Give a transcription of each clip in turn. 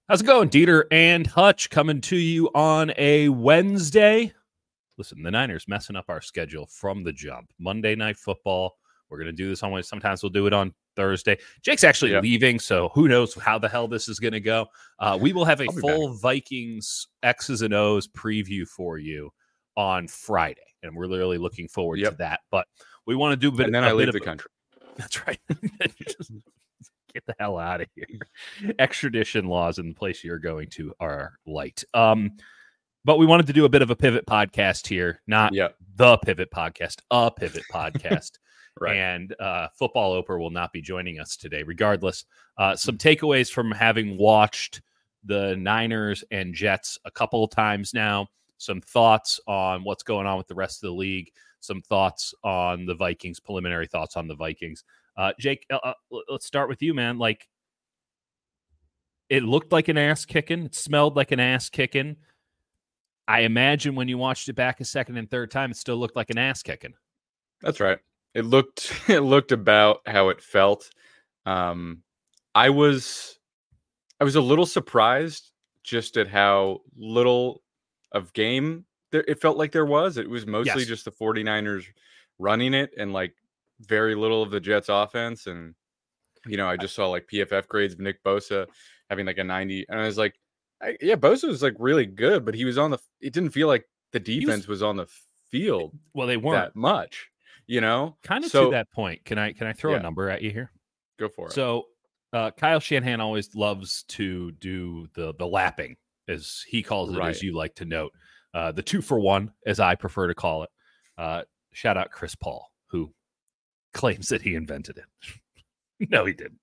How's it going? Dieter and Hutch coming to you on a Wednesday. Listen, the Niners messing up our schedule from the jump. Monday Night Football. We're going to do this on Wednesday. Sometimes we'll do it on Thursday. Jake's actually leaving, so who knows how the hell this is going to go. We will have a full Vikings X's and O's preview for you on Friday, and we're literally looking forward to that. But we want to do a bit. And then I leave the country. That's right. Get the hell out of here. Extradition laws in the place you're going to are light. But we wanted to do a bit of a pivot podcast here, not the pivot podcast, a pivot podcast. Right. And Football Oprah will not be joining us today. Regardless, some takeaways from having watched the Niners and Jets a couple of times now, some thoughts on what's going on with the rest of the league, some thoughts on the Vikings, preliminary thoughts on the Vikings. Jake, let's start with you, man. Like, it looked like an ass kicking. It smelled like an ass kicking. I imagine when you watched it back a second and third time, it still looked like an ass kicking. That's right. It looked about how it felt. I was a little surprised just at how little of game it felt like there was. It was mostly just the 49ers running it and like very little of the Jets offense. And, you know, I just saw like PFF grades of Nick Bosa having like a 90. And I was like, Bosa was like really good, but he was it didn't feel like the defense was on the field. Well, they weren't that much, you know, kind of to that point. Can I throw a number at you here? Go for it. So Kyle Shanahan always loves to do the lapping, as he calls it, as you like to note, the 2-for-1, as I prefer to call it. Shout out Chris Paul, who claims that he invented it. No, he didn't.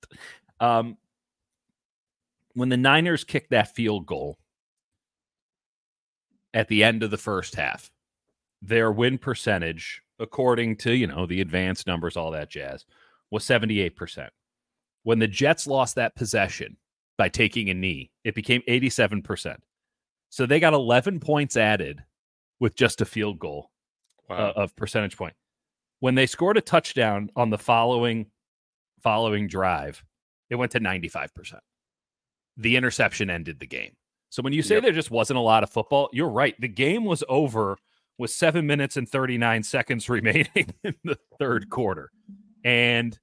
When the Niners kicked that field goal at the end of the first half, their win percentage, according to, you know, the advanced numbers, all that jazz, was 78%. When the Jets lost that possession by taking a knee, it became 87%. So they got 11 points added with just a field goal of percentage point. When they scored a touchdown on the following drive, it went to 95%. The interception ended the game. So when you say there just wasn't a lot of football, you're right. The game was over with 7 minutes and 39 seconds remaining in the third quarter. And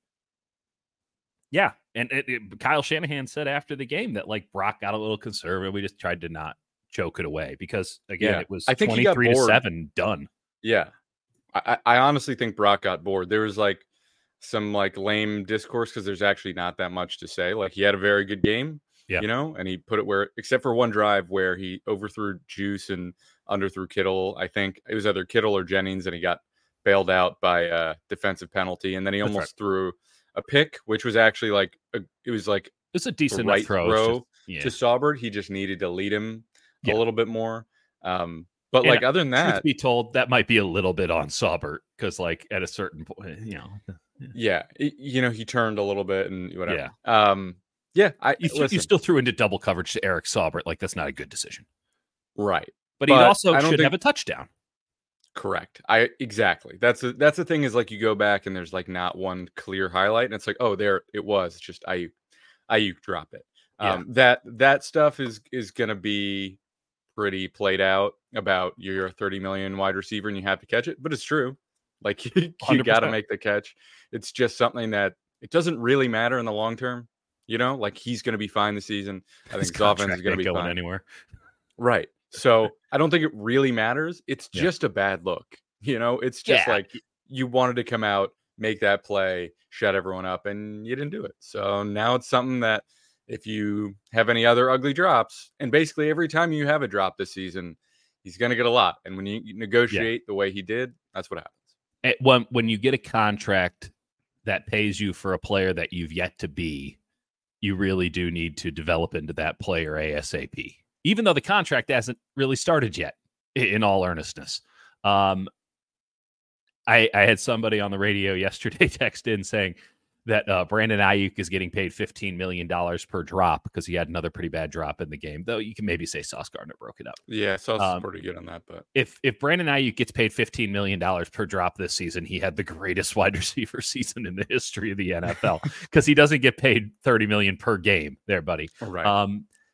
Kyle Shanahan said after the game that like Brock got a little conservative. We just tried to not choke it away because, again, it was 23-7 done. Yeah. I honestly think Brock got bored. There was like some like lame discourse because there's actually not that much to say. Like, he had a very good game, you know, and he put it where, except for one drive where he overthrew Juice and underthrew Kittle. I think it was either Kittle or Jennings, and he got bailed out by a defensive penalty. And then he almost threw a pick, which was actually like it's a decent throw to Saubert. He just needed to lead him a little bit more. But like, other than that, truth be told, that might be a little bit on Saubert because, like, at a certain point, you know, he turned a little bit and whatever. You still threw into double coverage to Eric Saubert. Like, that's not a good decision, right? But he also should have a touchdown. Correct. Exactly. That's the thing is, like, you go back and there's like not one clear highlight, and it's like, oh, there it was. It's just Ayuk drop it. That stuff is gonna be pretty played out about you're a 30 million wide receiver and you have to catch it, but it's true. Like, you got to make the catch. It's just something that it doesn't really matter in the long term. You know, like, he's going to be fine this season. I think his offense is going to be fine anywhere. Right. So I don't think it really matters. It's just a bad look. You know, it's just like you wanted to come out, make that play, shut everyone up, and you didn't do it. So now it's something that if you have any other ugly drops, and basically every time you have a drop this season, he's going to get a lot. And when you negotiate the way he did, that's what happens. When you get a contract that pays you for a player that you've yet to be, you really do need to develop into that player ASAP, even though the contract hasn't really started yet, in all earnestness. I had somebody on the radio yesterday text in saying that Brandon Ayuk is getting paid $15 million per drop because he had another pretty bad drop in the game, though you can maybe say Sauce Gardner broke it up. Yeah, Sauce is pretty good on that. But if Brandon Ayuk gets paid $15 million per drop this season, he had the greatest wide receiver season in the history of the NFL because he doesn't get paid $30 million per game there, buddy. Right.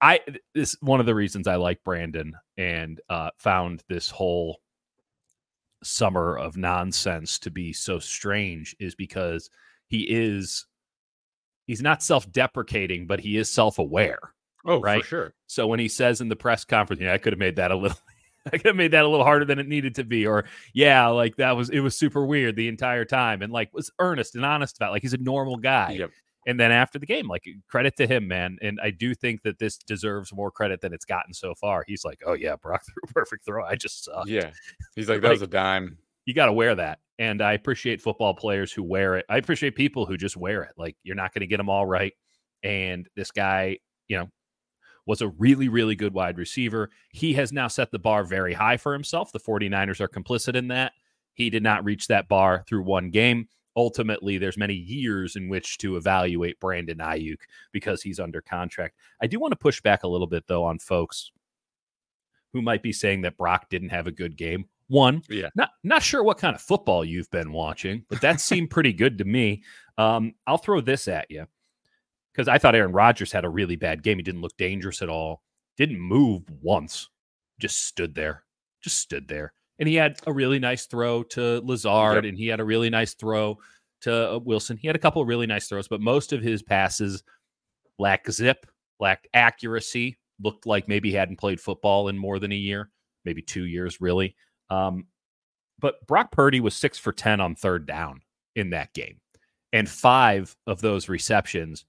This one of the reasons I like Brandon and found this whole summer of nonsense to be so strange is because he's not self-deprecating, but he is self-aware. Oh, right? for sure. So when he says in the press conference, I could have made that a little I could have made that a little harder than it needed to be, or like it was super weird the entire time, and like was earnest and honest about it. Like he's a normal guy. Yep. And then after the game, like credit to him, man. And I do think that this deserves more credit than it's gotten so far. He's like, oh yeah, Brock threw a perfect throw. I just sucked. Yeah. He's like, that was a dime. You got to wear that. And I appreciate football players who wear it. I appreciate people who just wear it. Like you're not going to get them all right. And this guy, was a really, really good wide receiver. He has now set the bar very high for himself. The 49ers are complicit in that. He did not reach that bar through one game. Ultimately, there's many years in which to evaluate Brandon Aiyuk because he's under contract. I do want to push back a little bit, though, on folks who might be saying that Brock didn't have a good game. One, not sure what kind of football you've been watching, but that seemed pretty good to me. I'll throw this at you because I thought Aaron Rodgers had a really bad game. He didn't look dangerous at all. Didn't move once. Just stood there. And he had a really nice throw to Lazard, and he had a really nice throw to Wilson. He had a couple of really nice throws, but most of his passes lacked zip, lacked accuracy, looked like maybe he hadn't played football in more than a year, maybe 2 years, really. But Brock Purdy was 6 for 10 on third down in that game. And 5 of those receptions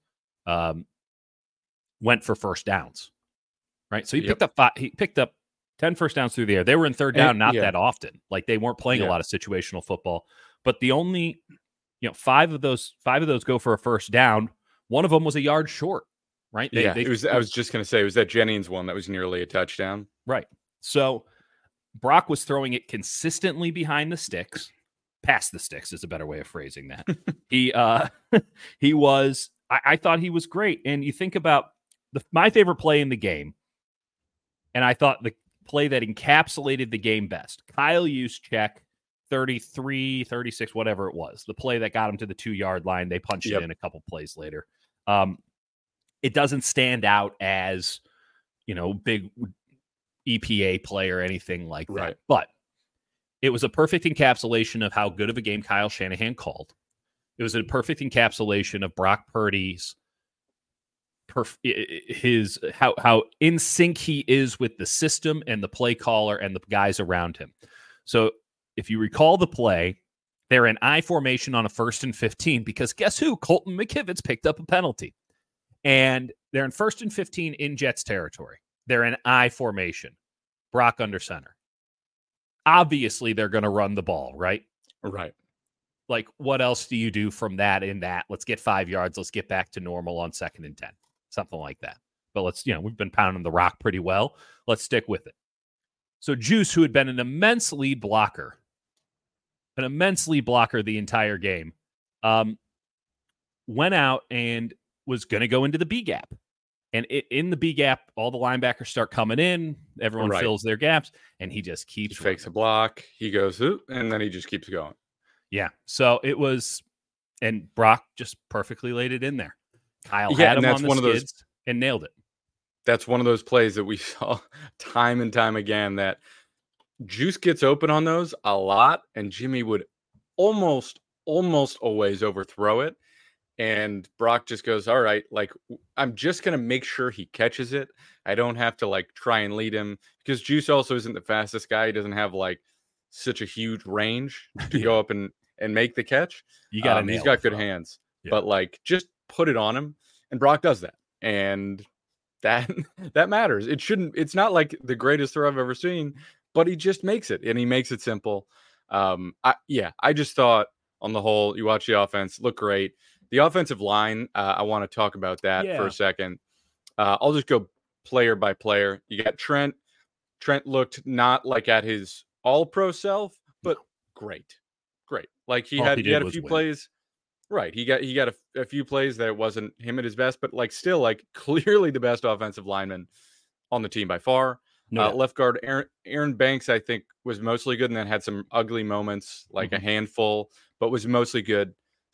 went for first downs, right? So he picked up 10 first downs through the air. They were in third down that often. Like they weren't playing a lot of situational football. But the only, 5 of those go for a first down. One of them was a yard short, right? I was just going to say, it was that Jennings one that was nearly a touchdown. Right. So Brock was throwing it consistently behind the sticks. Past the sticks is a better way of phrasing that. He was. I thought he was great. And you think about my favorite play in the game, and I thought the play that encapsulated the game best. Kyle Juszczyk, 33, 36, whatever it was. The play that got him to the 2-yard line. They punched it in a couple plays later. It doesn't stand out as, big EPA play or anything like that. Right. But it was a perfect encapsulation of how good of a game Kyle Shanahan called. It was a perfect encapsulation of Brock Purdy's how in sync he is with the system and the play caller and the guys around him. So if you recall the play, they're in I formation on a 1st and 15 because guess who? Colton McKivitz picked up a penalty. And they're in 1st and 15 in Jets territory. They're in I formation. Brock under center. Obviously, they're going to run the ball, right? Right. Like, what else do you do from that in that? Let's get 5 yards. Let's get back to normal on 2nd and 10. Something like that. But let's, we've been pounding the rock pretty well. Let's stick with it. So Juice, who had been an immense lead blocker the entire game, went out and was going to go into the B gap. And in the B gap, all the linebackers start coming in. Everyone fills their gaps, and he just keeps fakes a block. He goes, and then he just keeps going. Yeah. So it was, and Brock just perfectly laid it in there. Kyle had him on the skids and nailed it. That's one of those plays that we saw time and time again that Juice gets open on those a lot, and Jimmy would almost always overthrow it. And Brock just goes, all right, like, I'm just going to make sure he catches it. I don't have to, like, try and lead him because Juice also isn't the fastest guy. He doesn't have, like, such a huge range to go up and make the catch. You got he's got good hands, but, like, just put it on him. And Brock does that. And that matters. It's not like the greatest throw I've ever seen, but he just makes it, and he makes it simple. I just thought on the whole, you watch the offense, look great. The offensive line, I want to talk about that for a second. I'll just go player by player. You got Trent. Trent looked not like at his all-pro self, but great. Like he had a few plays. Right. He got a few plays that wasn't him at his best, but like still like clearly the best offensive lineman on the team by far. Left guard Aaron Banks, I think, was mostly good and then had some ugly moments, like a handful, but was mostly good.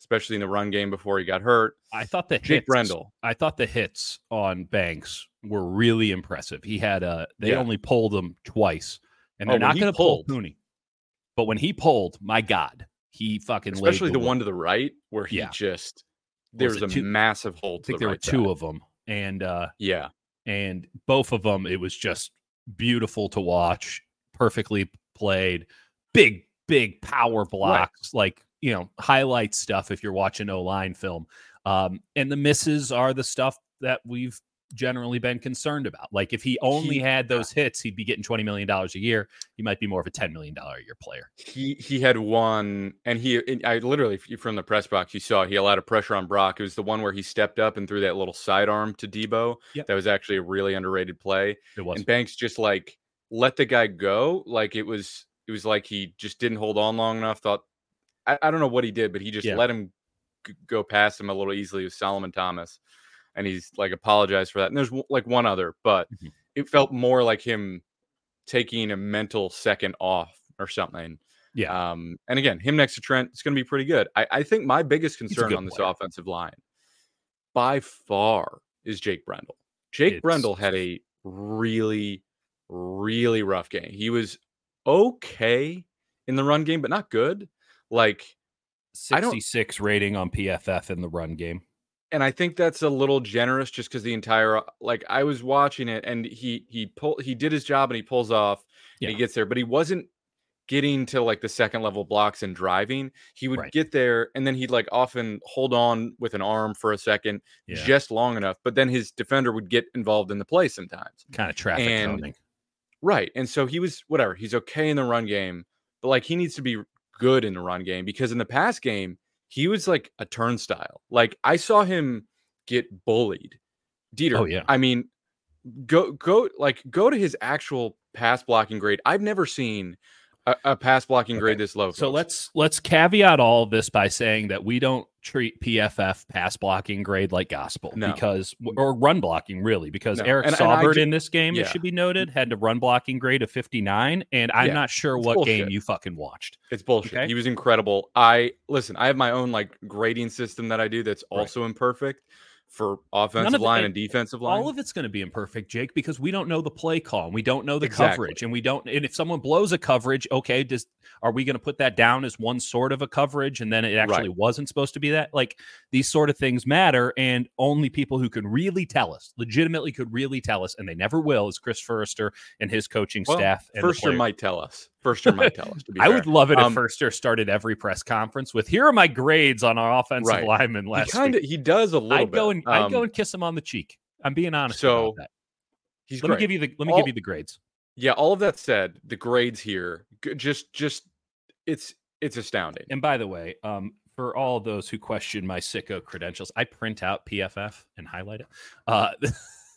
especially in the run game before he got hurt. I thought the Jake Brendel. I thought the hits on Banks were really impressive. He had they only pulled him twice, and they're not going to pull Pooney. But when he pulled, my God, he fucking especially laid the one to the right where he just there's a massive hole. I think there were two of them, and and both of them, it was just beautiful to watch. Perfectly played, big power blocks, like highlight stuff if you're watching O-line film. And the misses are the stuff that we've generally been concerned about. Like if he only had those hits, he'd be getting $20 million a year. He might be more of a $10 million a year player. He had one, and I literally, from the press box, you saw he had a lot of pressure on Brock. It was the one where he stepped up and threw that little sidearm to Debo. Yep. That was actually a really underrated play. It was. And Banks just like let the guy go. Like it was like he just didn't hold on long enough. Thought I don't know what he did, but he just let him go past him a little easily with Solomon Thomas. And he's like apologized for that. And there's like one other, but it felt more like him taking a mental second off or something. Yeah. And again, him next to Trent, it's going to be pretty good. I think my biggest concern on this offensive line by far is Jake Brendel. Brendel had a really, really rough game. He was okay in the run game, but not good. Like 66 rating on PFF in the run game. And I think that's a little generous just because the entire, like I was watching it and he did his job and he pulls off and he gets there, but he wasn't getting to like the second level blocks and driving. He would get there and then he'd like often hold on with an arm for a second just long enough, but then his defender would get involved in the play sometimes. Kind of traffic coning. Right. And so he was whatever. He's okay in the run game, but like he needs to be good in the run game because in the pass game, he was like a turnstile. Like I saw him get bullied. Dieter. Oh yeah. I mean, go to his actual pass blocking grade. I've never seen a pass blocking grade this low. So let's caveat all of this by saying that we don't treat PFF pass blocking grade like gospel or run blocking really because Eric Saubert in this game, it should be noted, had a run blocking grade of 59, and I'm not sure what bullshit game you fucking watched. It's bullshit. Okay? He was incredible. I have my own like grading system that I do that's also imperfect for offensive line and defensive line. All of it's going to be imperfect, Jake, because we don't know the play call. And we don't know the coverage. And and if someone blows a coverage, okay, are we going to put that down as one sort of a coverage? And then it actually wasn't supposed to be that? Like these sort of things matter. And only people who can really tell us, legitimately could really tell us, and they never will, is Chris Forster and his coaching staff. And Forster might tell us. To be I would love it if Forster started every press conference with, here are my grades on our offensive lineman last week. He does a little bit. I'd go and kiss him on the cheek. I'm being honest about that. He's let me give you the grades. Yeah, all of that said, the grades here just it's astounding. And by the way, for all of those who question my sicko credentials, I print out PFF and highlight it.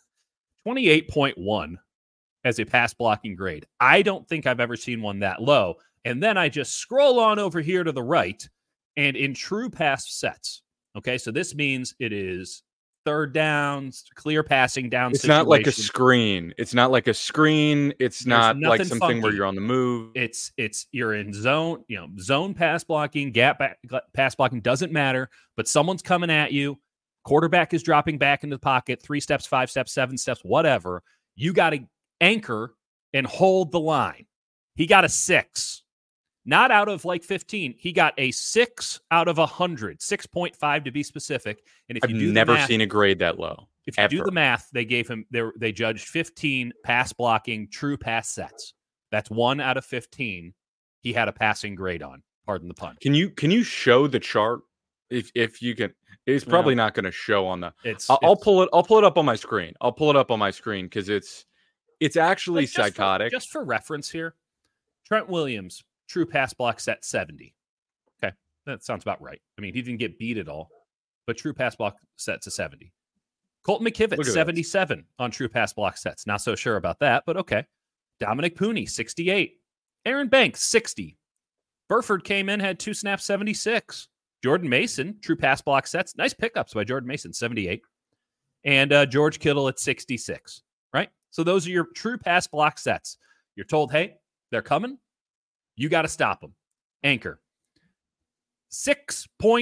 28.1 as a pass blocking grade. I don't think I've ever seen one that low. And then I just scroll on over here to the right, and in true pass sets. Okay, so this means it is third downs, clear passing down. It's not like a screen. It's not like a screen. It's not like something funky where you're on the move. It's you're in zone, zone pass blocking, gap pass blocking, doesn't matter, but someone's coming at you. Quarterback is dropping back into the pocket, 3 steps, 5 steps, 7 steps, whatever. You got to anchor and hold the line. He got a 6. Not out of like 15. He got a 6 out of 100, 6.5 to be specific. And if I've never seen a grade that low. If you do the math, they gave him they judged 15 pass blocking true pass sets. That's 1 out of 15. He had a passing grade on. Pardon the pun. Can you show the chart if you can? It's probably not going to show on the. I'll pull it up on my screen. I'll pull it up on my screen because it's actually psychotic. Just for reference here, Trent Williams. True pass block set 70. Okay, that sounds about right. I mean, he didn't get beat at all, but true pass block sets a 70. Colton McKivitz, 77 on true pass block sets. Not so sure about that, but okay. Dominic Pooney, 68. Aaron Banks, 60. Burford came in, had 2 snaps, 76. Jordan Mason, true pass block sets. Nice pickups by Jordan Mason, 78. And George Kittle at 66, right? So those are your true pass block sets. You're told, hey, they're coming. You got to stop them. Anchor.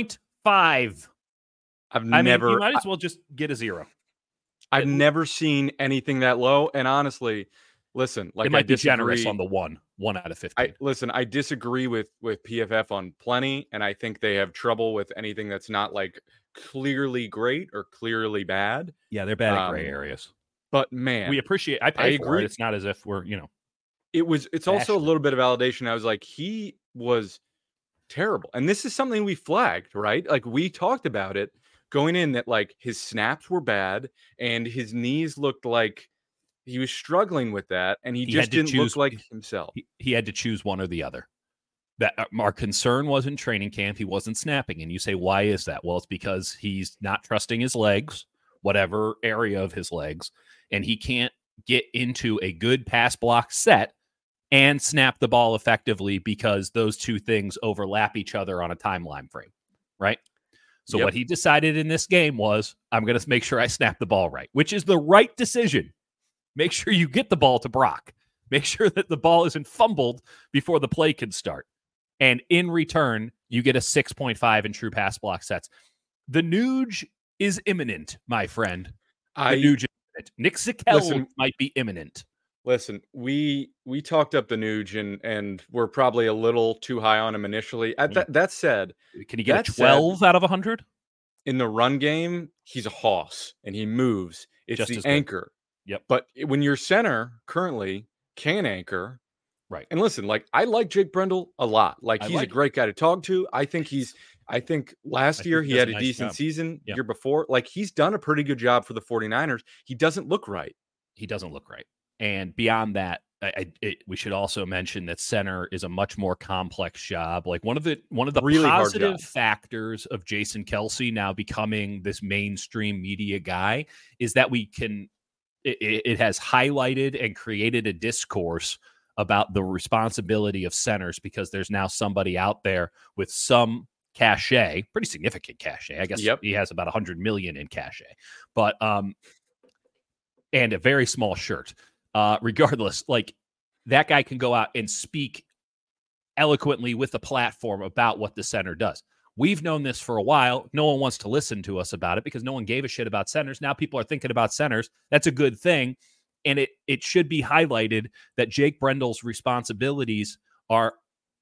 5. I've I never, mean, you might as well just get a 0. I've never seen anything that low. And honestly, listen, like It might I be generous disagree. on the 1 out of 15. I disagree with PFF on plenty, and I think they have trouble with anything that's not like clearly great or clearly bad. Yeah, they're bad at gray areas. But man, We appreciate. I pay for it. It's not as if we're It's also a little bit of validation. I was like, he was terrible, and this is something we flagged, right? Like we talked about it going in, that like his snaps were bad and his knees looked like he was struggling with that, and he just didn't look like himself. He had to choose one or the other. That our concern was in training camp, he wasn't snapping. And you say, why is that? Well, it's because he's not trusting his legs, whatever area of his legs, and he can't get into a good pass block set and snap the ball effectively because those two things overlap each other on a timeline frame, right? So what he decided in this game was, I'm going to make sure I snap the ball right, which is the right decision. Make sure you get the ball to Brock. Make sure that the ball isn't fumbled before the play can start. And in return, you get a 6.5 in true pass block sets. The Nuge is imminent, my friend. The Nuge is imminent. Nick Zakelj might be imminent. Listen, we talked up the Nuge, and we're probably a little too high on him initially. That said, can he get a 12 out of 100? In the run game, he's a hoss, and he moves. It's just the anchor. Yep. But when your center currently can anchor, right? And listen, like I like Jake Brendel a lot. Like he's a great guy to talk to. I think last year he had a decent season. Yep. Year before, like he's done a pretty good job for the 49ers. He doesn't look right. And beyond that, we should also mention that center is a much more complex job. Like one of the really positive factors of Jason Kelce now becoming this mainstream media guy is that it has highlighted and created a discourse about the responsibility of centers, because there's now somebody out there with some cachet, pretty significant cachet. I guess he has about 100 million in cachet, but and a very small shirt. Regardless, like that guy can go out and speak eloquently with a platform about what the center does. We've known this for a while. No one wants to listen to us about it because no one gave a shit about centers. Now people are thinking about centers. That's a good thing. And it should be highlighted that Jake Brendel's responsibilities are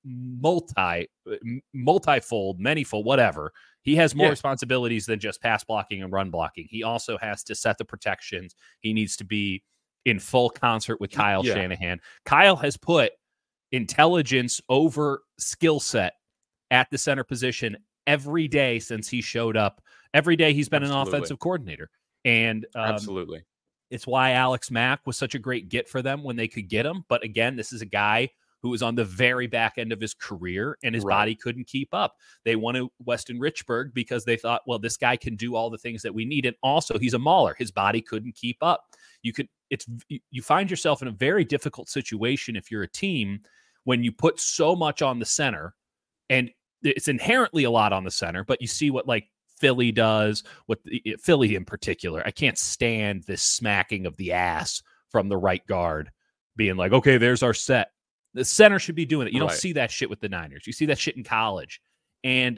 multifold, manyfold, whatever. He has more responsibilities than just pass blocking and run blocking. He also has to set the protections. He needs to be in full concert with Kyle Shanahan. Kyle has put intelligence over skill set at the center position every day since he showed up. Every day he's been an offensive coordinator. And absolutely, it's why Alex Mack was such a great get for them when they could get him. But again, this is a guy who was on the very back end of his career and his body couldn't keep up. They wanted Weston Richburg because they thought, well, this guy can do all the things that we need. And also he's a mauler. His body couldn't keep up. You find yourself in a very difficult situation if you're a team when you put so much on the center, and it's inherently a lot on the center, but you see what like Philly does, Philly in particular. I can't stand this smacking of the ass from the right guard being like, okay, there's our set. The center should be doing it. You don't see that shit with the Niners. You see that shit in college. And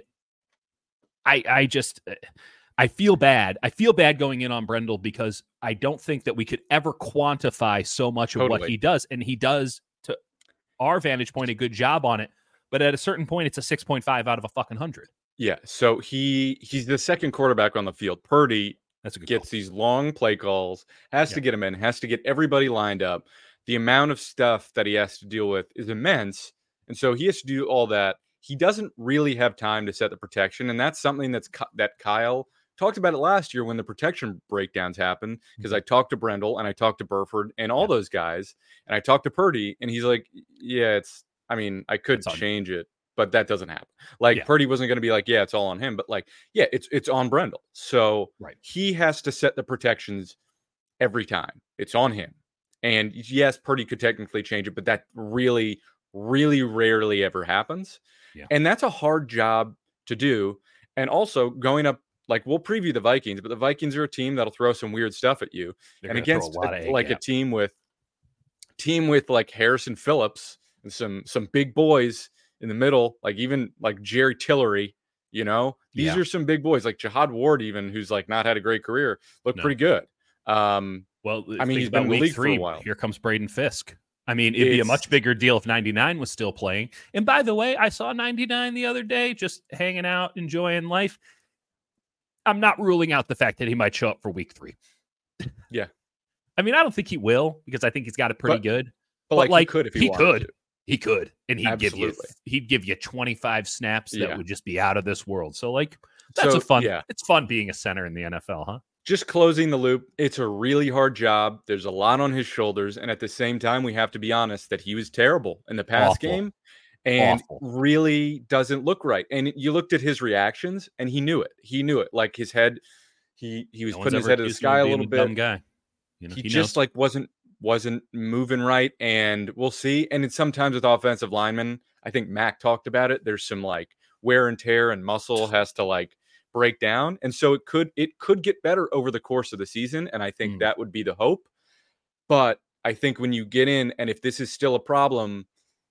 I feel bad. I feel bad going in on Brendel because I don't think that we could ever quantify so much of what he does. And he does, to our vantage point, a good job on it. But at a certain point, it's a 6.5 out of a fucking 100. Yeah. So he's the second quarterback on the field. Purdy gets these long play calls, has to get them in, has to get everybody lined up. The amount of stuff that he has to deal with is immense. And so he has to do all that. He doesn't really have time to set the protection. And that's something that Kyle talked about it last year when the protection breakdowns happened, because I talked to Brendel and I talked to Burford and all those guys, and I talked to Purdy, and he's like, I could change it, but that doesn't happen. Like Purdy wasn't going to be like, it's all on him, but like, it's on Brendel. So he has to set the protections every time. It's on him. And yes, Purdy could technically change it, but that really, really rarely ever happens. Yeah. And that's a hard job to do. And also going up, like we'll preview the Vikings, but the Vikings are a team that'll throw some weird stuff at you. And against a team with like Harrison Phillips and some big boys in the middle, like even like Jerry Tillery, These are some big boys like Jihad Ward, even, who's like not had a great career, looked pretty good. Well, I mean, he's been in the league for a while. Here comes Braden Fisk. I mean, it'd be a much bigger deal if 99 was still playing. And by the way, I saw 99 the other day, just hanging out, enjoying life. I'm not ruling out the fact that he might show up for week 3. Yeah. I mean, I don't think he will, because I think he's got it pretty good. But like he could if he wanted to. He could. And he'd give you 25 snaps that would just be out of this world. So like it's fun being a center in the NFL, huh? Just closing the loop, it's a really hard job. There's a lot on his shoulders. And at the same time, we have to be honest that he was terrible in the past game and really doesn't look right. And you looked at his reactions and he knew it. Like his head, he was putting his head in the sky a little bit. Dumb guy. He just like wasn't moving right. And we'll see. And it's sometimes with offensive linemen, I think Mac talked about it. There's some like wear and tear and muscle has to like break down, and so it could get better over the course of the season, and I think that would be the hope. But I think when you get in, and if this is still a problem,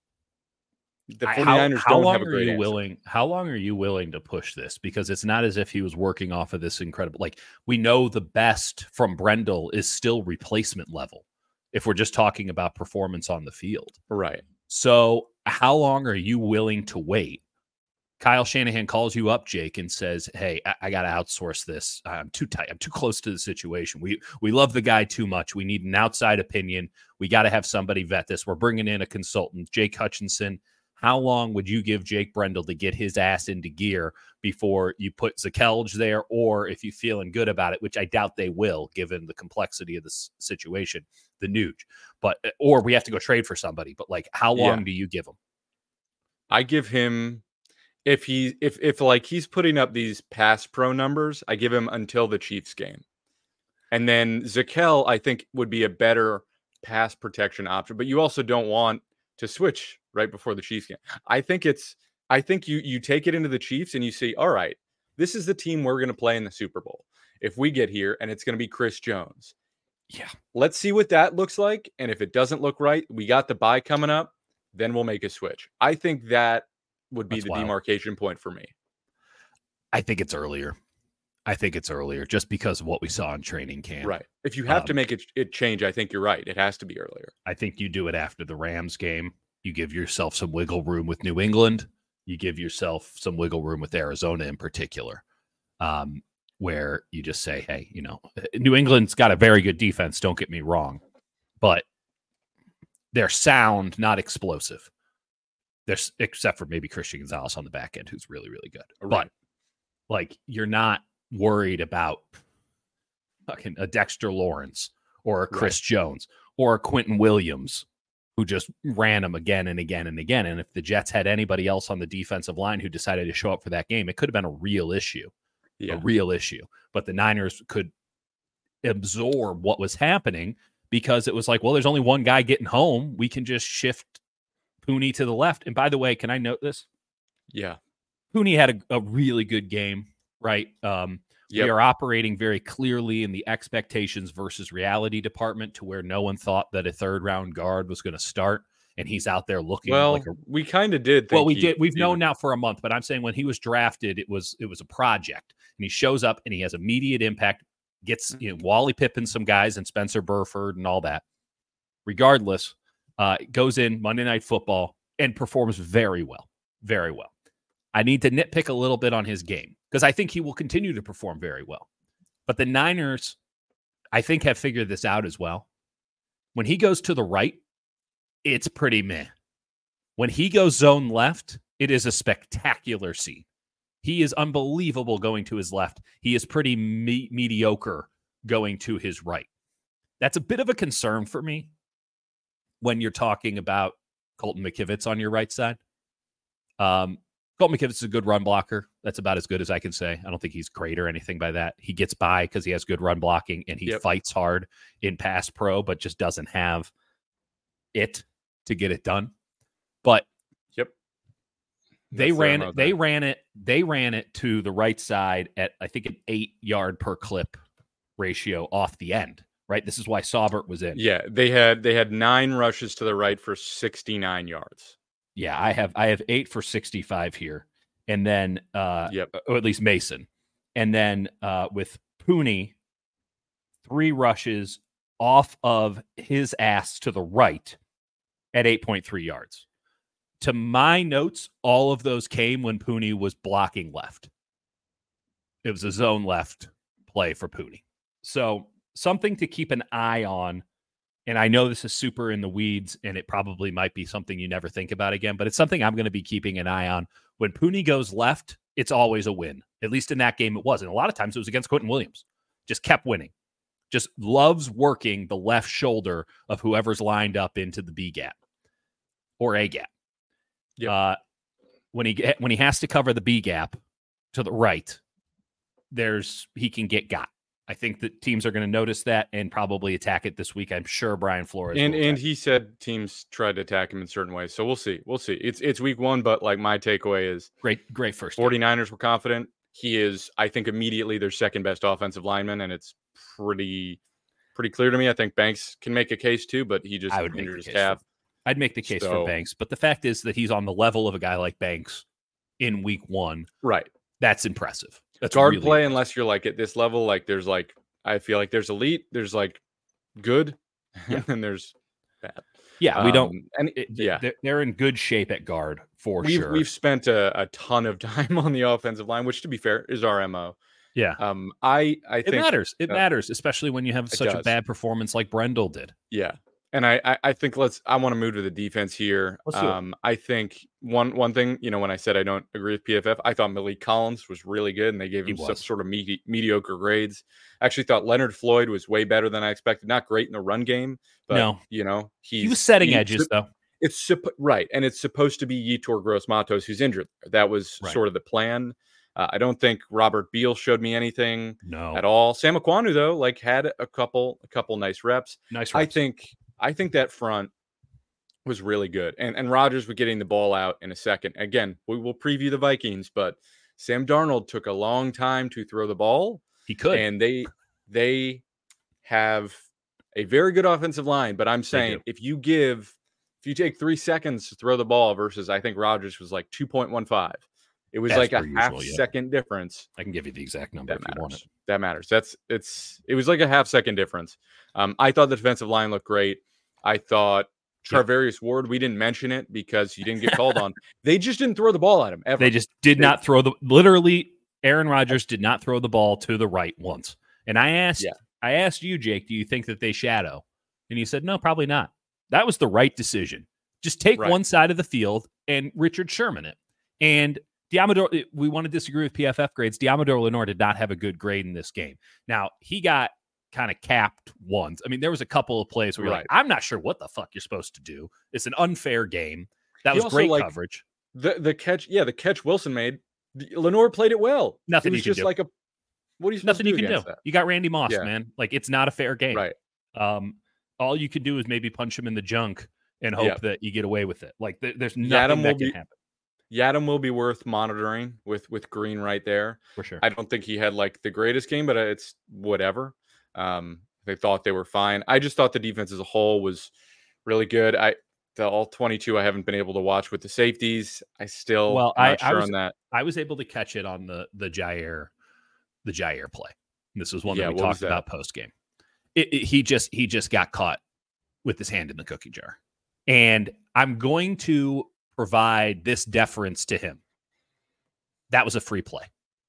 the 49ers don't have a great answer. How long are you willing to push this? Because it's not as if he was working off of this incredible, like, we know the best from Brendel is still replacement level if we're just talking about performance on the field. Right. So how long are you willing to wait? Kyle Shanahan calls you up, Jake, and says, hey, I got to outsource this. I'm too tight. I'm too close to the situation. We love the guy too much. We need an outside opinion. We got to have somebody vet this. We're bringing in a consultant, Jake Hutchinson. How long would you give Jake Brendel to get his ass into gear before you put Zakelj there? Or if you're feeling good about it, which I doubt they will, given the complexity of this situation, the Nuge. Or we have to go trade for somebody. But like, how long do you give him? I give him... If he's putting up these pass pro numbers, I give him until the Chiefs game. And then Zakelj, I think, would be a better pass protection option, but you also don't want to switch right before the Chiefs game. I think you take it into the Chiefs and you say, all right, this is the team we're going to play in the Super Bowl. If we get here and it's going to be Chris Jones. Yeah. Let's see what that looks like. And if it doesn't look right, we got the bye coming up, then we'll make a switch. I think that would be demarcation point for me. I think it's earlier. Just because of what we saw in training camp. Right. If you have to make it change, I think you're right. It has to be earlier. I think you do it after the Rams game. You give yourself some wiggle room with New England. You give yourself some wiggle room with Arizona in particular, where you just say, hey, New England's got a very good defense. Don't get me wrong, but they're sound, not explosive. There's except for maybe Christian Gonzalez on the back end, who's really, really good. Right. But like, you're not worried about fucking a Dexter Lawrence or a Chris Jones or a Quentin Williams who just ran them again and again and again. And if the Jets had anybody else on the defensive line who decided to show up for that game, it could have been a real issue. But the Niners could absorb what was happening because it was like, well, there's only one guy getting home. We can just shift Pooney to the left. And by the way, can I note this? Yeah. Pooney had a really good game, right? We are operating very clearly in the expectations versus reality department to where no one thought that a third round guard was going to start. And he's out there looking we kind of did. We've known now for a month, but I'm saying when he was drafted, it was a project, and he shows up and he has immediate impact, gets, Wally Pippen, some guys, and Spencer Burford and all that. Regardless, goes in Monday Night Football and performs very well. Very well. I need to nitpick a little bit on his game because I think he will continue to perform very well. But the Niners, I think, have figured this out as well. When he goes to the right, it's pretty meh. When he goes zone left, it is a spectacular scene. He is unbelievable going to his left. He is pretty mediocre going to his right. That's a bit of a concern for me when you're talking about Colton McKivitz on your right side. Colton McKivitz is a good run blocker. That's about as good as I can say. I don't think he's great or anything by that. He gets by because he has good run blocking, and he fights hard in pass pro, but just doesn't have it to get it done. But they ran it to the right side at, I think, an 8-yard per clip ratio off the end. Right, this is why Saubert was in. Yeah, they had 9 rushes to the right for 69 yards. Yeah, I have 8 for 65 here, and then or at least Mason. And then with Pooney, 3 rushes off of his ass to the right at 8.3 yards. To my notes, all of those came when Pooney was blocking left. It was a zone left play for Pooney. So something to keep an eye on. And I know this is super in the weeds, and it probably might be something you never think about again, but it's something I'm going to be keeping an eye on. When Pooney goes left, it's always a win. At least in that game it was. And a lot of times it was against Quentin Williams. Just kept winning. Just loves working the left shoulder of whoever's lined up into the B gap or A gap. Yep. When he has to cover the B gap to the right, he can get got. I think that teams are going to notice that and probably attack it this week. I'm sure Brian Flores and he said teams tried to attack him in certain ways. So we'll see. It's week 1, but like my takeaway is great first. 49ers were confident. He is, I think, immediately their second best offensive lineman, and it's pretty clear to me. I think Banks can make a case too, but he just injured his calf. I'd make the case for Banks, but the fact is that he's on the level of a guy like Banks in week 1. Right. That's impressive. That's guard really play impressive. Unless you're like at this level. Like there's like I feel like there's elite, there's like good, and then there's bad. Yeah, we don't. And they're in good shape at guard for sure. We've spent a ton of time on the offensive line, which to be fair is our MO. Yeah. I think it matters. It matters, especially when you have such a bad performance like Brendel did. Yeah. And I think I want to move to the defense here. I think one thing, when I said I don't agree with PFF, I thought Malik Collins was really good, and they gave him some sort of mediocre grades. I actually thought Leonard Floyd was way better than I expected. Not great in the run game, but he was setting edges though. It's right, and it's supposed to be Yetur Gross-Matos who's injured. That was sort of the plan. I don't think Robert Beal showed me anything at all. Sam Ekwonu though, had a couple nice reps. I think that front was really good. And Rodgers was getting the ball out in a second. Again, we will preview the Vikings, but Sam Darnold took a long time to throw the ball. He could. And they have a very good offensive line. But I'm saying if you take 3 seconds to throw the ball versus I think Rodgers was like 2.15. It was like a half-second difference. I can give you the exact number if you want it. That matters. It was like a half-second difference. I thought the defensive line looked great. I thought Charvarius Ward, we didn't mention it because he didn't get called on. They just didn't throw the ball at him ever. They just did not throw literally, Aaron Rodgers did not throw the ball to the right once. And I asked you, Jake, do you think that they shadow? And you said, no, probably not. That was the right decision. Just take one side of the field and Richard Sherman it. And Diamador, we want to disagree with PFF grades. Diamador Lenore did not have a good grade in this game. Now, he got kind of capped once. I mean, there was a couple of plays where you're like, I'm not sure what the fuck you're supposed to do. It's an unfair game. That was great coverage. The catch Wilson made, Lenore played it well. Nothing it was you can just do. like a what are you supposed Nothing to you do can do. that? You got Randy Moss, man. It's not a fair game. Right. All you could do is maybe punch him in the junk and hope that you get away with it. There's nothing that can happen. Yadam will be worth monitoring with Green right there. For sure. I don't think he had the greatest game, but it's whatever. They thought they were fine. I just thought the defense as a whole was really good. All 22 I haven't been able to watch with the safeties. I'm not sure on that. I was able to catch it on the Jair play. This was one that we talked about post game. He just got caught with his hand in the cookie jar. And I'm going to provide this deference to him. That was a free play.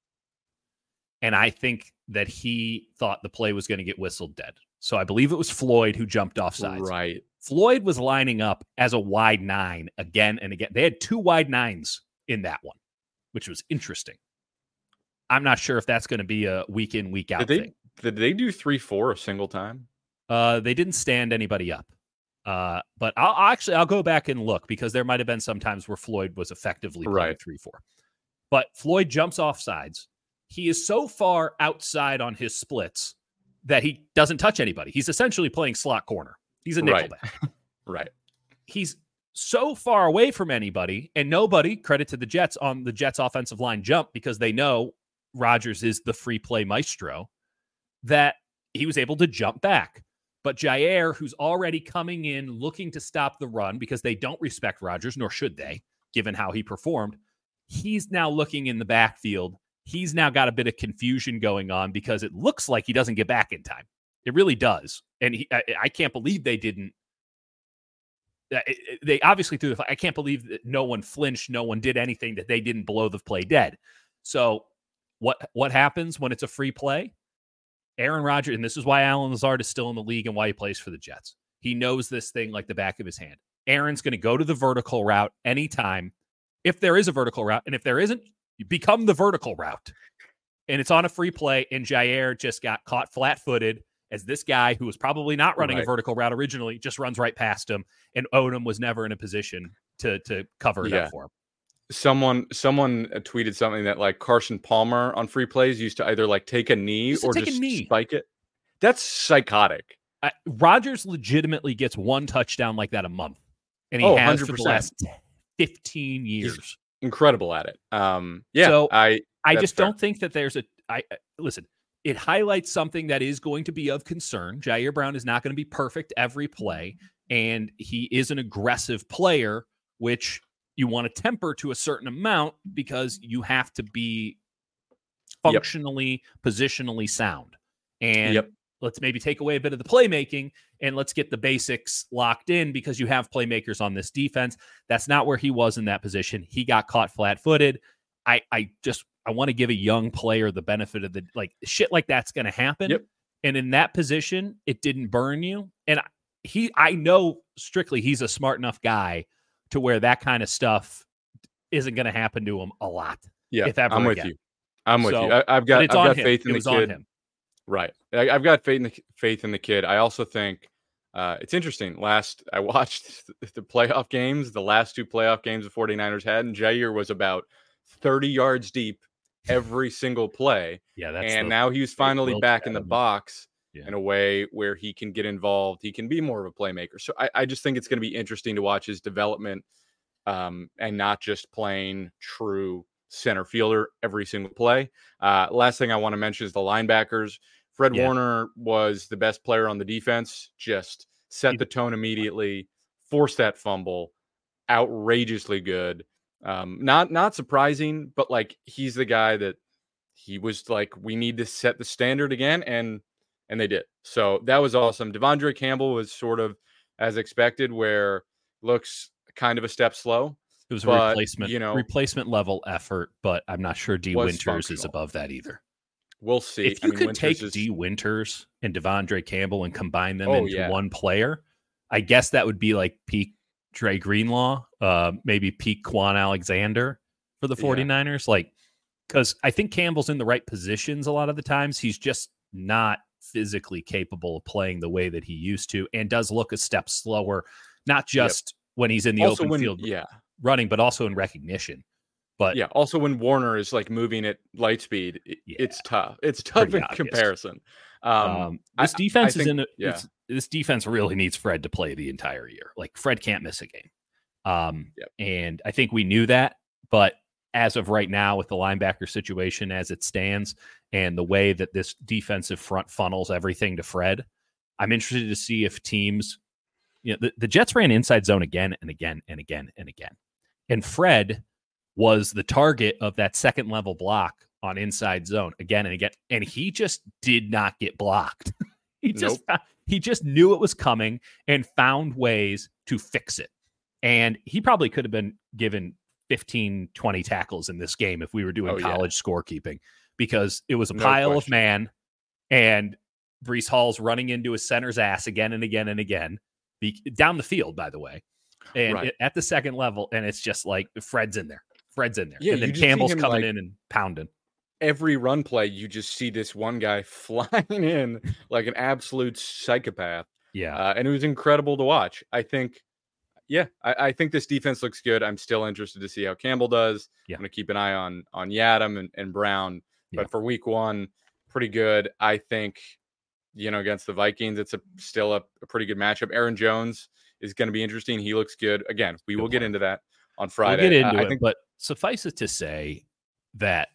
And I think that he thought the play was going to get whistled dead. So I believe it was Floyd who jumped off sides. Right. Floyd was lining up as a wide 9 again and again. They had 2 wide 9s in that one, which was interesting. I'm not sure if that's going to be a week in, week out thing. Did they do 3-4 a single time? They didn't stand anybody up. But I'll go back and look because there might have been some times where Floyd was effectively playing 3-4. But Floyd jumps off sides. He is so far outside on his splits that he doesn't touch anybody. He's essentially playing slot corner. He's a nickelback. Right. He's so far away from anybody, and nobody, credit to the Jets, on the Jets offensive line jump because they know Rodgers is the free play maestro, that he was able to jump back. But Jair, who's already coming in looking to stop the run because they don't respect Rodgers, nor should they, given how he performed, he's now looking in the backfield. He's now got a bit of confusion going on because it looks like he doesn't get back in time. It really does. And I can't believe they didn't. They obviously threw I can't believe that no one flinched, no one did anything, that they didn't blow the play dead. So what happens when it's a free play? Aaron Rodgers, and this is why Allen Lazard is still in the league and why he plays for the Jets. He knows this thing like the back of his hand. Aaron's going to go to the vertical route anytime, if there is a vertical route. And if there isn't, you become the vertical route. And it's on a free play, and Jaire just got caught flat-footed as this guy who was probably not running a vertical route originally just runs right past him, and Odom was never in a position to cover it up for him. Someone tweeted something that like Carson Palmer on free plays used to either like take a knee or just spike it. That's psychotic. Rodgers legitimately gets one touchdown like that a month, and he has 100%. For the last 15 years. He's incredible at it. So I just don't think that there's listen. It highlights something that is going to be of concern. Jaire Brown is not going to be perfect every play, and he is an aggressive player, which you want to temper to a certain amount because you have to be functionally, positionally sound. And let's maybe take away a bit of the playmaking and let's get the basics locked in because you have playmakers on this defense. That's not where he was in that position. He got caught flat-footed. I want to give a young player the benefit of the shit like that's going to happen. And in that position, it didn't burn you. And I know strictly he's a smart enough guy to where that kind of stuff isn't going to happen to him a lot. Yeah, if ever I'm with again. you. I'm with you. I've got faith in the kid. Right. I've got faith in the kid. I also think it's interesting. I watched the playoff games, the last two playoff games the 49ers had, and Jaire was about 30 yards deep every single play. Now he's finally back in the box in a way where he can get involved. He can be more of a playmaker. So I just think it's going to be interesting to watch his development and not just playing true center fielder every single play. Last thing I want to mention is the linebackers. Fred Warner was the best player on the defense, just set the tone immediately, forced that fumble, outrageously good. Not surprising, but like he's the guy that he was like, we need to set the standard again, and they did. So that was awesome. Devondre Campbell was sort of as expected, where looks kind of a step slow. It was a replacement level effort, but I'm not sure D Winters is above that either. We'll see. If you could take D Winters and Devondre Campbell and combine them into one player, I guess that would be like peak Dre Greenlaw, maybe peak Quan Alexander for the 49ers. Like, because I think Campbell's in the right positions a lot of the times. He's just not physically capable of playing the way that he used to, and does look a step slower, not just when he's in the open field running, but also in recognition. But also when Warner is like moving at light speed, it's tough. It's tough in comparison. This defense this defense really needs Fred to play the entire year. Like, Fred can't miss a game. And I think we knew that, but as of right now, with the linebacker situation as it stands and the way that this defensive front funnels everything to Fred, I'm interested to see if teams, the Jets ran inside zone again and again and again and again. And Fred was the target of that second level block on inside zone again and again. And he just did not get blocked. He just knew it was coming and found ways to fix it. And he probably could have been given 15, 20 tackles in this game if we were doing college scorekeeping, because it was a pile of man, and Breece Hall's running into his center's ass again and again and again, down the field, by the way, and at the second level. And it's just like, Fred's in there. Yeah, and then Campbell's coming in and pounding. Every run play, you just see this one guy flying in like an absolute psychopath. And it was incredible to watch. I think this defense looks good. I'm still interested to see how Campbell does. I'm going to keep an eye on Yadam and Brown. But for week one, pretty good. I think, against the Vikings, it's still a pretty good matchup. Aaron Jones is going to be interesting. He looks good. Again, we will get into that on Friday. We'll get into it, but suffice it to say that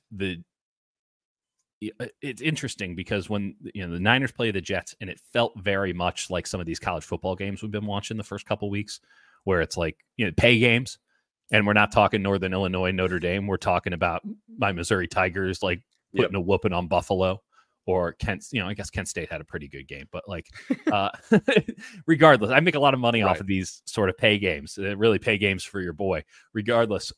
it's interesting because when the Niners play the Jets, and it felt very much like some of these college football games we've been watching the first couple weeks, where it's like pay games, And we're not talking Northern Illinois, Notre Dame. We're talking about my Missouri Tigers, like putting a whooping on Buffalo, or Kent. I guess Kent State had a pretty good game, but like, regardless, I make a lot of money off of these sort of pay games. Really pay games for your boy. Regardless,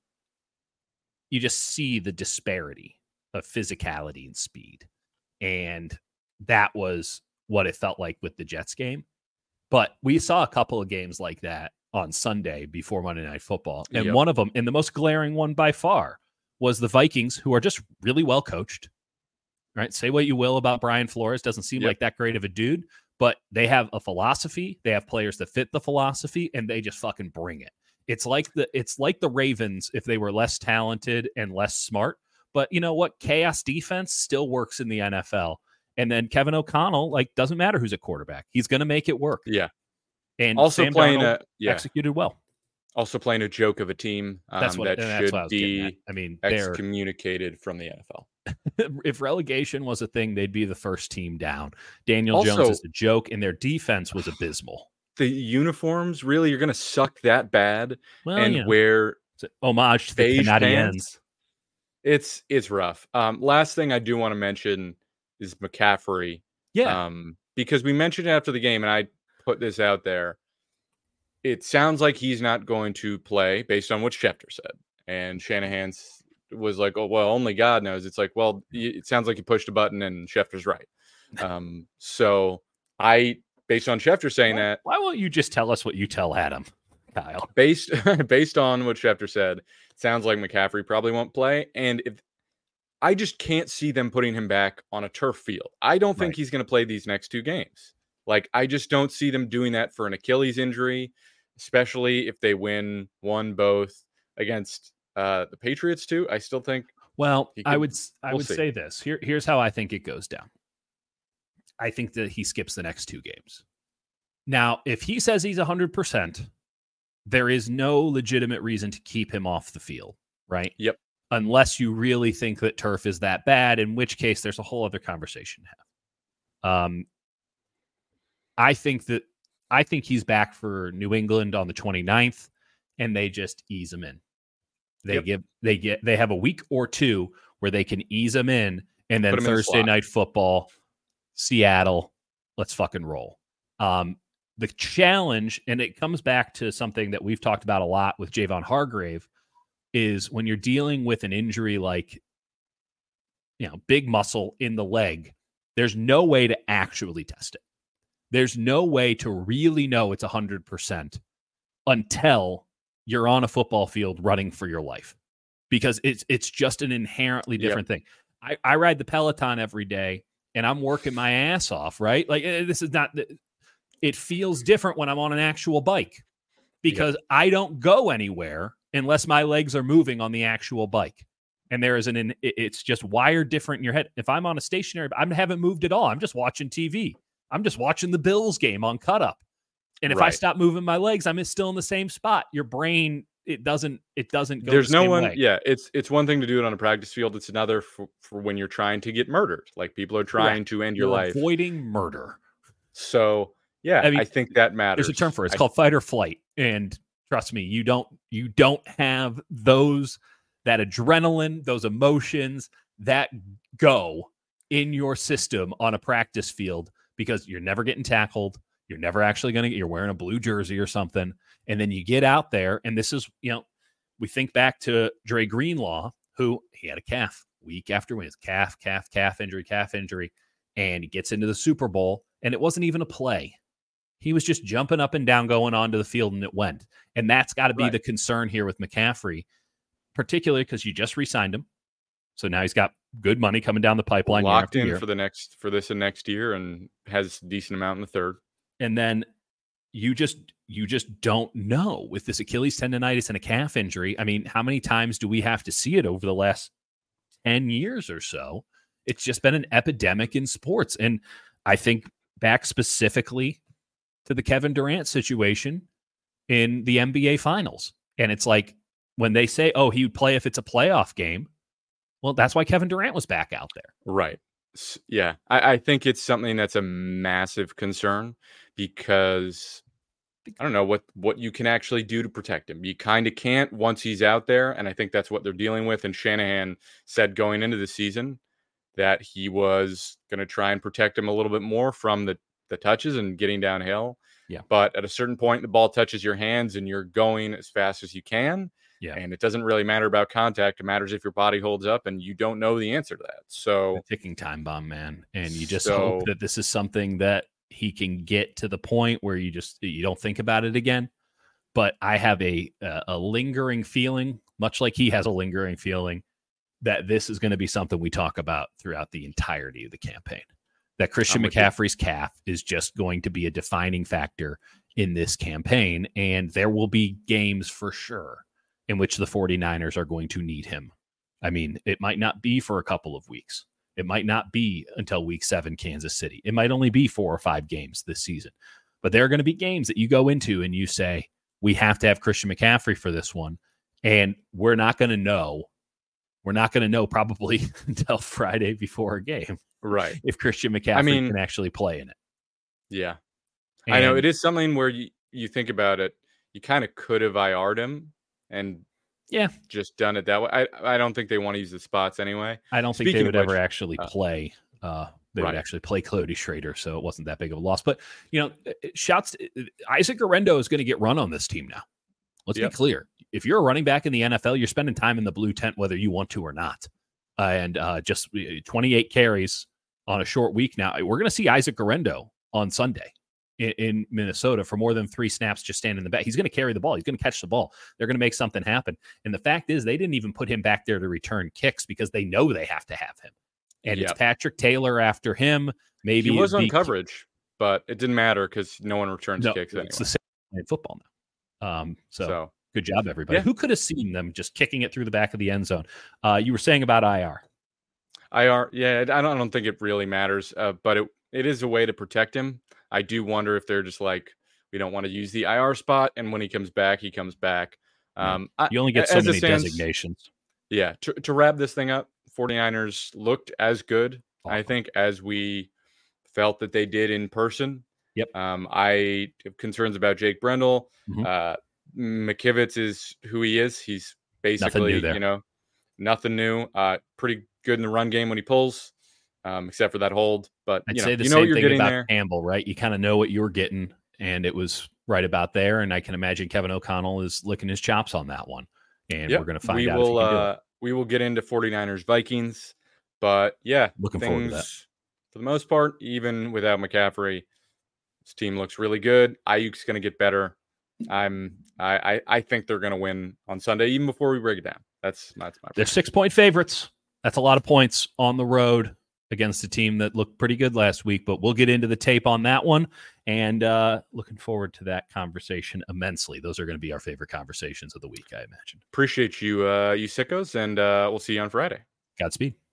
you just see the disparity of physicality and speed, and that was what it felt like with the Jets game. But we saw a couple of games like that on Sunday before Monday Night Football. And one of them, and the most glaring one by far, was the Vikings, who are just really well coached. Right? Say what you will about Brian Flores. Doesn't seem like that great of a dude, but they have a philosophy. They have players that fit the philosophy, and they just fucking bring it. It's like the Ravens if they were less talented and less smart. But you know what? Chaos defense still works in the NFL. And then Kevin O'Connell, like, doesn't matter who's a quarterback. He's going to make it work. Yeah. And also Sam playing Darnold executed well. Also playing a joke of a team that should be excommunicated from the NFL. If relegation was a thing, they'd be the first team down. Daniel Jones is a joke, and their defense was abysmal. The uniforms, really, you're going to suck that bad and wear homage to the Canadiens. It's rough. Last thing I do want to mention is McCaffrey. Yeah. Because we mentioned it after the game, and I put this out there. It sounds like he's not going to play based on what Schefter said. And Shanahan was like, oh, well, only God knows. It's like, well, it sounds like you pushed a button and Schefter's right. So based on Schefter saying that. Why won't you just tell us what you tell Adam, Kyle? Based on what Schefter said, it sounds like McCaffrey probably won't play. And I just can't see them putting him back on a turf field. I don't think he's going to play these next two games. Like, I just don't see them doing that for an Achilles injury, especially if they win both against the Patriots too. I still think. Well, I would say this. Here's how I think it goes down. I think that he skips the next two games. Now, if he says he's 100%, there is no legitimate reason to keep him off the field, right? Yep. Unless you really think that turf is that bad, in which case there's a whole other conversation to have. I think he's back for New England on the 29th, and they just ease him in. They have a week or two where they can ease him in, and then Thursday Night Football, Seattle, let's fucking roll. The challenge, and it comes back to something that we've talked about a lot with Javon Hargrave, is when you're dealing with an injury like, big muscle in the leg, there's no way to actually test it. There's no way to really know it's 100% until you're on a football field running for your life, because it's just an inherently different thing. I ride the Peloton every day, and I'm working my ass off, right? Like, this is not, it feels different when I'm on an actual bike, because I don't go anywhere unless my legs are moving on the actual bike. And there is it's just wired different in your head. If I'm on a stationary, I haven't moved at all. I'm just watching TV. I'm just watching the Bills game on Cut Up. And if I stop moving my legs, I'm still in the same spot. Your brain, it doesn't go There's the no same one. way. Yeah. It's one thing to do it on a practice field. It's another for when you're trying to get murdered. Like, people are trying to end your life. Avoiding murder. So I think that matters. There's a term for it. It's called fight or flight. And trust me, you don't have that adrenaline, those emotions that go in your system on a practice field, because you're never getting tackled. You're never actually you're wearing a blue jersey or something. And then you get out there, and this is, we think back to Dre Greenlaw, who he had a calf week after week, calf injury. And he gets into the Super Bowl, and it wasn't even a play. He was just jumping up and down, going onto the field, and it went. And that's got to be the concern here with McCaffrey, particularly because you just re-signed him. So now he's got good money coming down the pipeline. Locked in for this and next year, and has a decent amount in the third. And then you just don't know with this Achilles tendonitis and a calf injury. I mean, how many times do we have to see it over the last 10 years or so? It's just been an epidemic in sports. And I think back specifically to the Kevin Durant situation in the NBA Finals. And it's like, when they say, oh, he would play if it's a playoff game, well, that's why Kevin Durant was back out there. Right. Yeah. I think it's something that's a massive concern, because I don't know what you can actually do to protect him. You kind of can't once he's out there, and I think that's what they're dealing with. And Shanahan said going into the season that he was going to try and protect him a little bit more from the touches and getting downhill. Yeah. But at a certain point, the ball touches your hands and you're going as fast as you can. Yeah. And it doesn't really matter about contact. It matters if your body holds up, and you don't know the answer to that. So the ticking time bomb, man. And you just hope that this is something that he can get to the point where you don't think about it again. But I have a lingering feeling, much like he has a lingering feeling, that this is going to be something we talk about throughout the entirety of the campaign. That Christian McCaffrey's calf is just going to be a defining factor in this campaign. And there will be games for sure in which the 49ers are going to need him. I mean, it might not be for a couple of weeks. It might not be until week 7, Kansas City. It might only be 4 or 5 games this season. But there are going to be games that you go into and you say, we have to have Christian McCaffrey for this one. And we're not going to know. We're not going to know probably until Friday before a game. Right. If Christian McCaffrey can actually play in it. Yeah. And I know it is something where you think about it. You kind of could have IR'd him and just done it that way. I don't think they want to use the spots anyway. I don't think they would ever actually play. They would actually play Cody Schrader, so it wasn't that big of a loss. But, shouts Isaac Guerendo is going to get run on this team now. Let's be clear. If you're a running back in the NFL, you're spending time in the blue tent whether you want to or not. And just 28 carries on a short week now. We're going to see Isaac Guerendo on Sunday in Minnesota for more than 3 snaps just standing in the back. He's going to carry the ball. He's going to catch the ball. They're going to make something happen. And the fact is they didn't even put him back there to return kicks because they know they have to have him. And it's Patrick Taylor after him. Maybe he was on coverage, but it didn't matter because no one returns kicks anyway. It's the same in football now. So good job, everybody. Who could have seen them just kicking it through the back of the end zone? You were saying about IR. Yeah, I don't think it really matters, but it is a way to protect him. I do wonder if they're just like, we don't want to use the IR spot, and when he comes back, he comes back. You only get so many designations. Yeah, to wrap this thing up, 49ers looked as good, I think, as we felt that they did in person. Yep. I have concerns about Jake Brendel. McKivitz is who he is. He's basically, nothing new. Pretty good in the run game when he pulls, except for that hold. But I'd say the same thing about Campbell, right? You kind of know what you were getting, and it was right about there. And I can imagine Kevin O'Connell is licking his chops on that one. And we're going to find out if he can do it. We will get into 49ers Vikings, but looking forward to that. For the most part, even without McCaffrey, this team looks really good. Ayuk's going to get better. I think they're going to win on Sunday, even before we break it down. That's my prediction. They're 6-point favorites. That's a lot of points on the road against a team that looked pretty good last week, but we'll get into the tape on that one, and looking forward to that conversation immensely. Those are going to be our favorite conversations of the week, I imagine. Appreciate you, you sickos, and we'll see you on Friday. Godspeed.